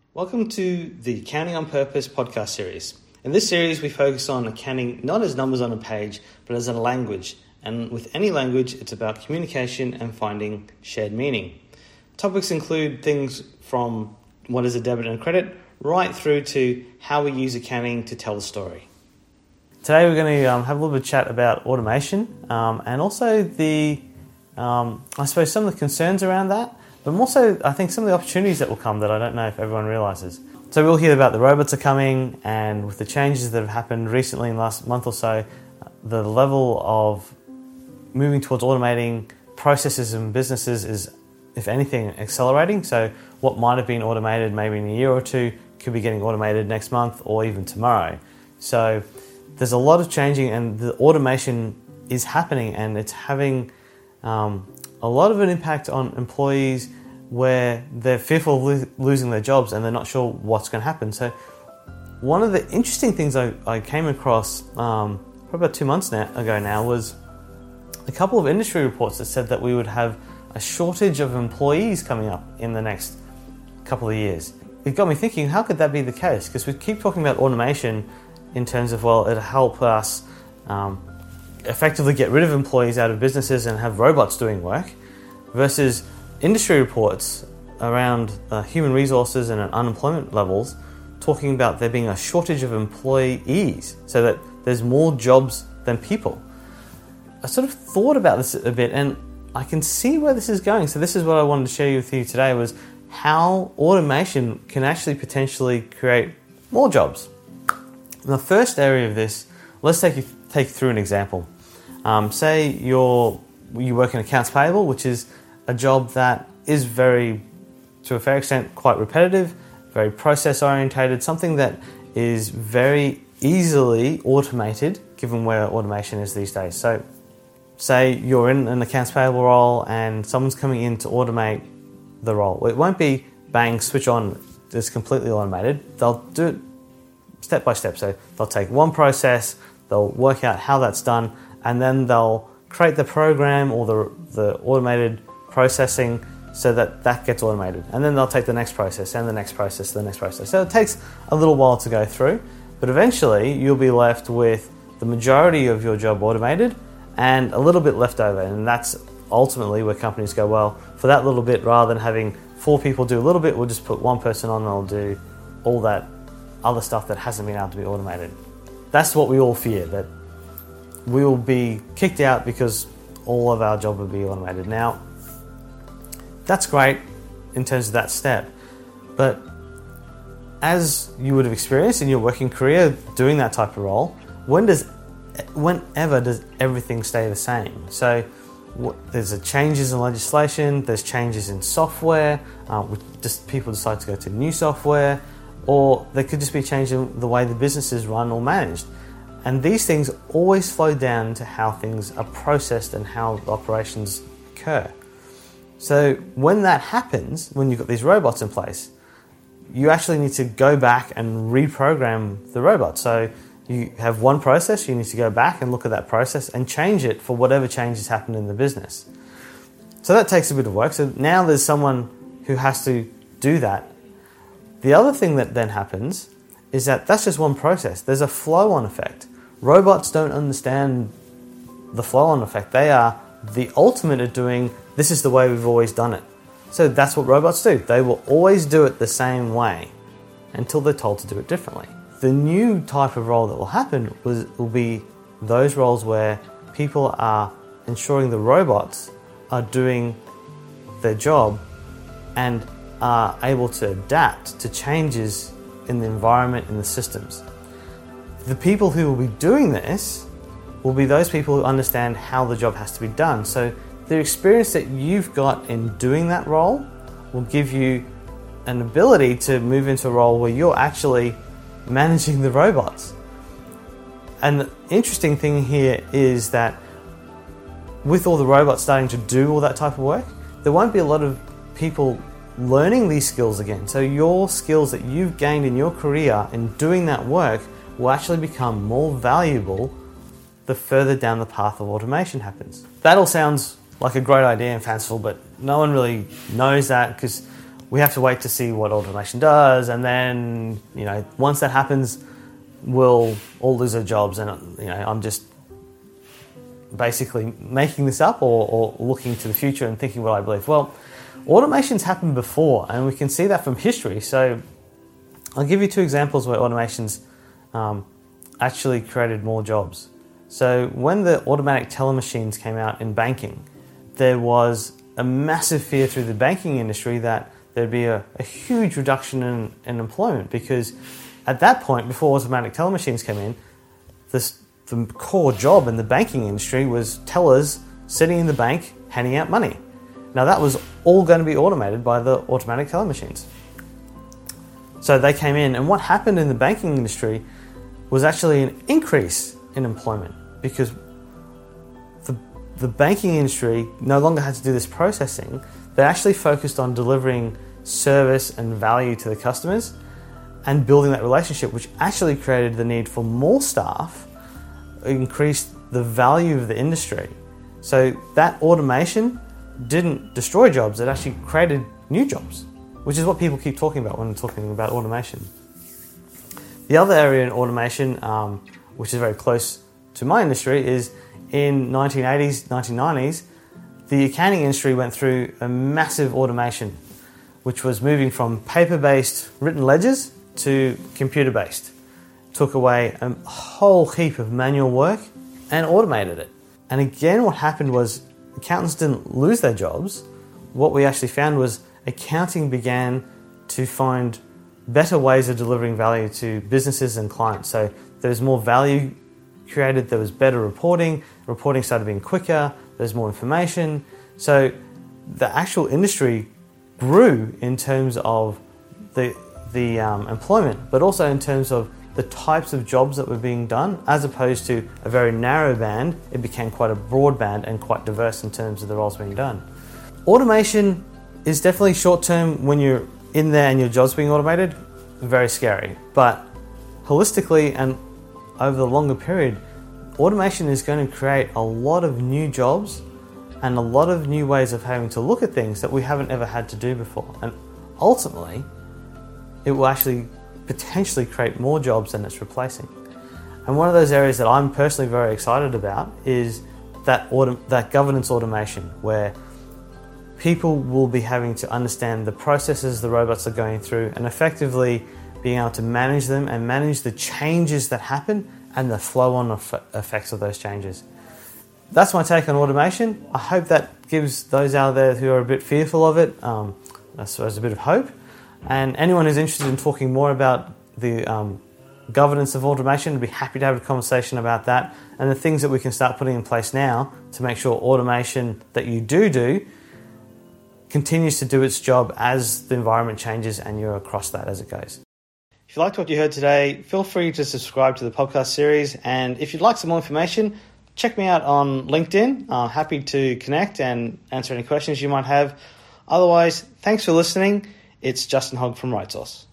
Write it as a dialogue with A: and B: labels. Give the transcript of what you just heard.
A: Welcome to the Accounting on Purpose podcast series. In this series, we focus on accounting not as numbers on a page, but as a language. And with any language, it's about communication and finding shared meaning. Topics include things from what is a debit and credit, right through to how we use accounting to tell the story. Today, we're going to have a little bit of chat about automation and also some of the concerns around that. But also, I think some of the opportunities that will come that I don't know if everyone realises. So we'll hear about the robots are coming, and with the changes that have happened recently in the last month or so, the level of moving towards automating processes and businesses is, if anything, accelerating. So what might have been automated maybe in a year or two could be getting automated next month or even tomorrow. So there's a lot of changing, and the automation is happening, and it's having a lot of an impact on employees where they're fearful of losing their jobs and they're not sure what's going to happen. So one of the interesting things I came across probably about 2 months ago now was a couple of industry reports that said that we would have a shortage of employees coming up in the next couple of years. It got me thinking, how could that be the case? Because we keep talking about automation in terms of, well, it'll help us effectively get rid of employees out of businesses and have robots doing work, versus industry reports around human resources and unemployment levels talking about there being a shortage of employees, so that there's more jobs than people. I sort of thought about this a bit, and I can see where this is going. So this is what I wanted to share with you today, was how automation can actually potentially create more jobs. In the first area of this, let's take you through an example. Say you work in accounts payable, which is a job that is to a fair extent, quite repetitive, very process orientated, something that is very easily automated given where automation is these days. So say you're in an accounts payable role and someone's coming in to automate the role. It won't be bang, switch on, it's completely automated. They'll do it step by step. So they'll take one process, they'll work out how that's done, and then they'll create the program or the automated processing so that gets automated. And then they'll take the next process and the next process, the next process. So it takes a little while to go through, but eventually you'll be left with the majority of your job automated and a little bit left over. And that's ultimately where companies go, well, for that little bit, rather than having 4 people do a little bit, we'll just put one person on and they'll do all that other stuff that hasn't been able to be automated. That's what we all fear, that we will be kicked out because all of our job will be automated. Now, that's great in terms of that step, but as you would have experienced in your working career doing that type of role, whenever does everything stay the same? So there's changes in legislation, there's changes in software, just people decide to go to new software, or there could just be change in the way the business is run or managed. And these things always flow down to how things are processed and how the operations occur. So when that happens, when you've got these robots in place, you actually need to go back and reprogram the robot. So you have one process, you need to go back and look at that process and change it for whatever changes happen in the business. So that takes a bit of work. So now there's someone who has to do that. The other thing that then happens is that that's just one process. There's a flow-on effect. Robots don't understand the flow-on effect. They are the ultimate at doing, this is the way we've always done it. So that's what robots do. They will always do it the same way until they're told to do it differently. The new type of role that will happen will be those roles where people are ensuring the robots are doing their job and are able to adapt to changes in the environment, in the systems. The people who will be doing this will be those people who understand how the job has to be done. So the experience that you've got in doing that role will give you an ability to move into a role where you're actually managing the robots. And the interesting thing here is that with all the robots starting to do all that type of work, there won't be a lot of people learning these skills again. So your skills that you've gained in your career in doing that work will actually become more valuable the further down the path of automation happens. That all sounds like a great idea and fanciful, but no one really knows that, because we have to wait to see what automation does, and then, once that happens, we'll all lose our jobs. And, I'm just basically making this up or looking to the future and thinking what I believe. Well, automation's happened before, and we can see that from history. So I'll give you 2 examples where automations actually created more jobs. So when the automatic teller machines came out in banking, there was a massive fear through the banking industry that there'd be a huge reduction in employment, because at that point, before automatic teller machines came in, the core job in the banking industry was tellers sitting in the bank handing out money. Now that was all going to be automated by the automatic teller machines. So they came in, and what happened in the banking industry was actually an increase in employment, because the banking industry no longer had to do this processing. They actually focused on delivering service and value to the customers and building that relationship, which actually created the need for more staff, increased the value of the industry. So that automation didn't destroy jobs, it actually created new jobs, which is what people keep talking about when talking about automation. The other area in automation, which is very close to my industry, is in 1980s, 1990s, the accounting industry went through a massive automation, which was moving from paper-based written ledgers to computer-based. Took away a whole heap of manual work and automated it. And again, what happened was accountants didn't lose their jobs. What we actually found was accounting began to find better ways of delivering value to businesses and clients. So there was more value created, there was better reporting started being quicker, there's more information. So the actual industry grew in terms of the employment, but also in terms of the types of jobs that were being done. As opposed to a very narrow band, it became quite a broad band and quite diverse in terms of the roles being done. Automation is definitely short-term. When you're in there and your job's being automated, very scary. But holistically and over the longer period, automation is going to create a lot of new jobs and a lot of new ways of having to look at things that we haven't ever had to do before. And ultimately, it will actually potentially create more jobs than it's replacing. And one of those areas that I'm personally very excited about is that governance automation, where people will be having to understand the processes the robots are going through and effectively being able to manage them and manage the changes that happen and the flow-on effects of those changes. That's my take on automation. I hope that gives those out there who are a bit fearful of it, I suppose, a bit of hope. And anyone who's interested in talking more about the governance of automation, I'd be happy to have a conversation about that and the things that we can start putting in place now to make sure automation that you do continues to do its job as the environment changes and you're across that as it goes. If you liked what you heard today, feel free to subscribe to the podcast series. And if you'd like some more information, check me out on LinkedIn. I'm happy to connect and answer any questions you might have. Otherwise, thanks for listening. It's Justin Hogg from RightSource.